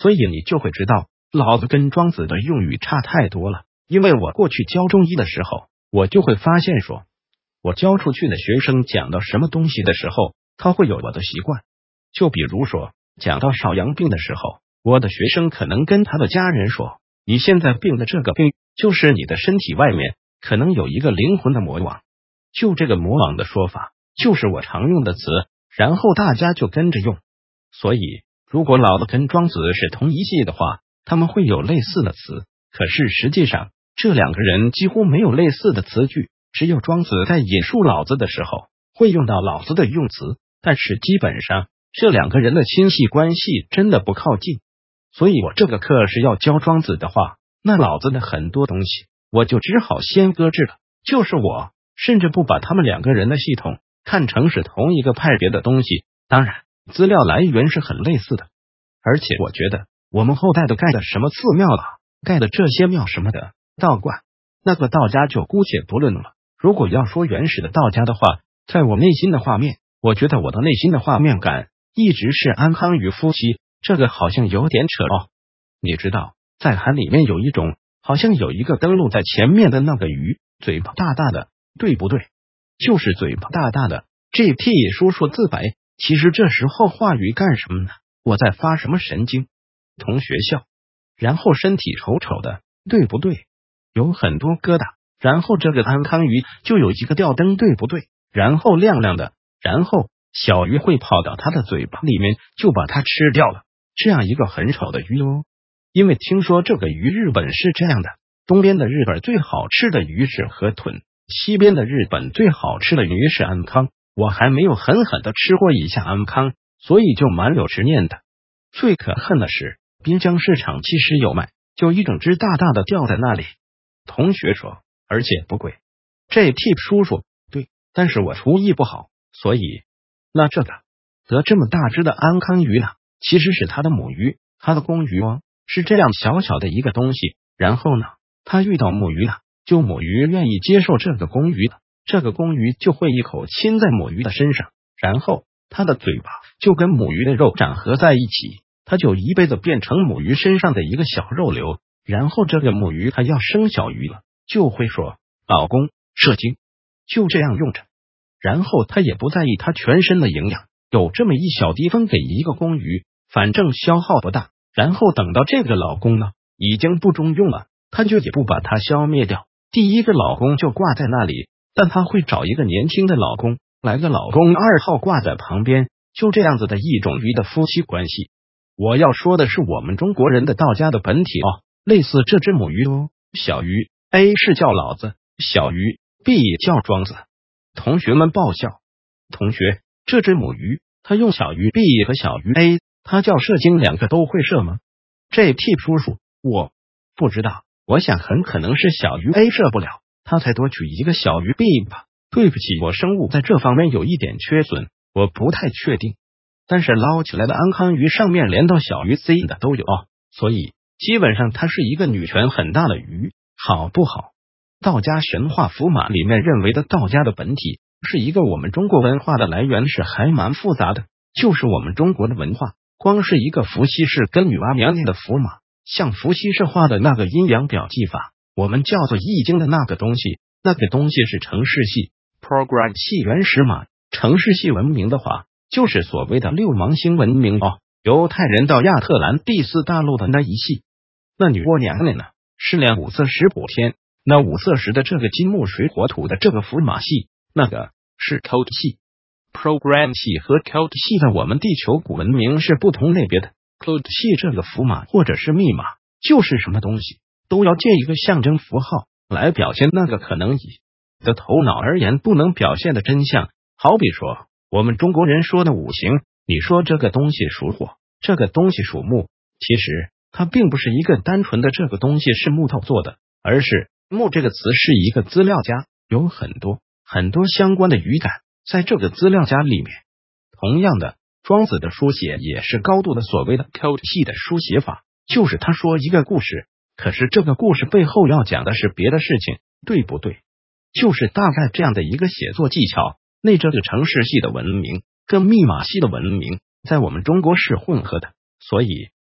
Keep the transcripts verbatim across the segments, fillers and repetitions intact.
所以你就会知道，老子跟庄子的用语差太多了。因为我过去教中医的时候，我就会发现说，我教出去的学生讲到什么东西的时候，他会有我的习惯。就比如说，讲到少阳病的时候，我的学生可能跟他的家人说，你现在病的这个病，就是你的身体外面可能有一个灵魂的魔网。就这个魔网的说法，就是我常用的词，然后大家就跟着用。所以，如果老子跟庄子是同一系的话，他们会有类似的词。可是实际上，这两个人几乎没有类似的词句，只有庄子在引述老子的时候会用到老子的用词，但是基本上这两个人的亲戚关系真的不靠近。所以我这个课是要教庄子的话，那老子的很多东西我就只好先搁置了。就是我甚至不把他们两个人的系统看成是同一个派别的东西，当然资料来源是很类似的。而且我觉得我们后代的盖的什么寺庙了，盖的这些庙什么的道观，那个道家就姑且不论了。如果要说原始的道家的话，在我内心的画面，我觉得我的内心的画面感一直是安康鱼夫妻，这个好像有点扯哦。你知道在海里面有一种好像有一个灯笼在前面的那个鱼，嘴巴大大的，对不对？就是嘴巴大大的。 G T 叔叔自白，其实这时候话语干什么呢？我在发什么神经？同学笑。然后身体丑丑的，对不对？有很多疙瘩。然后这个安康鱼就有一个吊灯，对不对？然后亮亮的，然后小鱼会跑到它的嘴巴里面，就把它吃掉了。这样一个很丑的鱼哦。因为听说这个鱼日本是这样的，东边的日本最好吃的鱼是河豚，西边的日本最好吃的鱼是安康。我还没有狠狠的吃过一下安康，所以就蛮有执念的。最可恨的是滨江市场其实有卖，就一整只大大的吊在那里。同学说，而且不贵。这 T 叔叔，对，但是我厨艺不好，所以那这个得这么大只的安康鱼呢，其实是他的母鱼，他的公鱼哦，是这样小小的一个东西。然后呢，他遇到母鱼了，就母鱼愿意接受这个公鱼了，这个公鱼就会一口亲在母鱼的身上，然后他的嘴巴就跟母鱼的肉长合在一起，他就一辈子变成母鱼身上的一个小肉瘤。然后这个母鱼它要生小鱼了，就会说老公射精，就这样用着。然后他也不在意他全身的营养，有这么一小滴分给一个公鱼，反正消耗不大。然后等到这个老公呢已经不中用了，他就也不把它消灭掉，第一个老公就挂在那里，但他会找一个年轻的老公，来个老公二号挂在旁边，就这样子的一种鱼的夫妻关系。我要说的是我们中国人的道家的本体哦，类似这只母鱼哦，小鱼 A 是叫老子，小鱼 B 叫庄子。同学们爆笑。同学，这只母鱼它用小鱼 B 和小鱼 A， 它叫射精，两个都会射吗？这 T 叔叔，我不知道，我想很可能是小鱼 A 射不了，他才多取一个小鱼 B 吧。对不起，我生物在这方面有一点缺损，我不太确定。但是捞起来的安康鱼上面连到小鱼 C 的都有哦，所以基本上它是一个女权很大的鱼，好不好？道家神话符码里面认为的道家的本体是一个我们中国文化的来源是还蛮复杂的，就是我们中国的文化，光是一个伏羲氏跟女娲娘娘的符码，像伏羲氏画的那个阴阳表记法，我们叫做易经的那个东西，那个东西是程式系 program 系原始码。程式系文明的话，就是所谓的六芒星文明哦，犹太人到亚特兰蒂斯大陆的那一系。那女娲娘娘呢，是量五色石补天，那五色石的这个金木水火土的这个符码系，那个是 code 系。program 系和 code 系的我们地球古文明是不同类别的。code 系这个符码或者是密码，就是什么东西都要借一个象征符号来表现那个可能以的头脑而言不能表现的真相。好比说我们中国人说的五行，你说这个东西属火，这个东西属木，其实它并不是一个单纯的这个东西是木头做的，而是木这个词是一个资料夹，有很多很多相关的语感在这个资料夹里面。同样的，庄子的书写也是高度的所谓的 code 系的书写法，就是他说一个故事，可是这个故事背后要讲的是别的事情，对不对？就是大概这样的一个写作技巧。那这个程式系的文明跟密码系的文明在我们中国是混合的，所以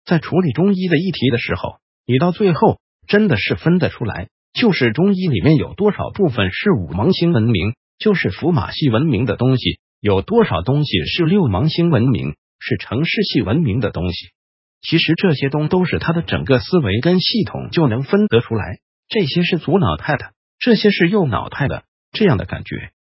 在处理中医的议题的时候，你到最后真的是分得出来，就是中医里面有多少部分是五芒星文明，就是符码系文明的东西，有多少东西是六芒星文明，是城市系文明的东西。其实这些东都是他的整个思维跟系统就能分得出来，这些是左脑派的，这些是右脑派的，这样的感觉。